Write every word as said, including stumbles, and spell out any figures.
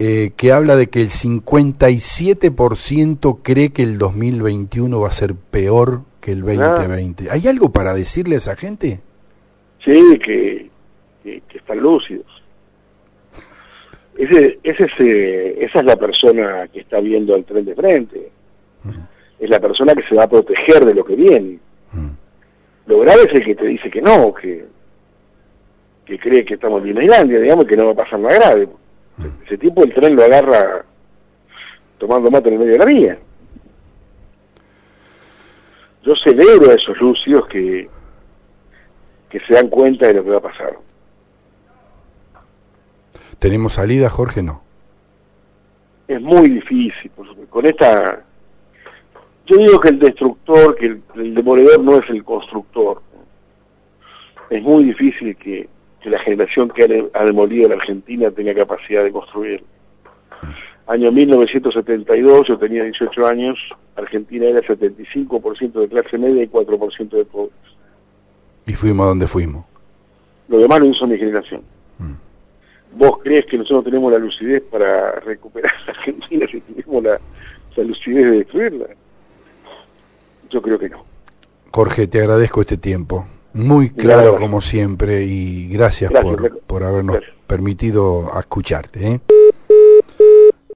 eh, que habla de que el cincuenta y siete por ciento cree que el dos mil veintiuno va a ser peor que el veinte veinte. ¿Hay algo para decirle a esa gente? Sí, que, que, que están lúcidos. Ese, ese es, eh, esa es la persona que está viendo al tren de frente. Mm. Es la persona que se va a proteger de lo que viene. Mm. Lo grave es el que te dice que no, que, que cree que estamos en Disneylandia, digamos, que no va a pasar nada grave. Mm. Ese tipo el tren lo agarra tomando mate en el medio de la vía. Yo celebro a esos lúcidos que, que se dan cuenta de lo que va a pasar. ¿Tenemos salida, Jorge? No. Es muy difícil. Con esta... Yo digo que el destructor, que el, el demoledor no es el constructor. Es muy difícil que, que la generación que ha, ha demolido la Argentina tenga capacidad de construir. Año mil novecientos setenta y dos, yo tenía dieciocho años, Argentina era setenta y cinco por ciento de clase media y cuatro por ciento de pobres. Y fuimos a donde fuimos. Lo demás lo hizo mi generación. Mm. ¿Vos crees que nosotros tenemos la lucidez para recuperar la Argentina si tenemos la, la lucidez de destruirla? Yo creo que no. Jorge, te agradezco este tiempo. Muy claro como siempre y gracias, gracias por, por habernos gracias. permitido escucharte, ¿eh?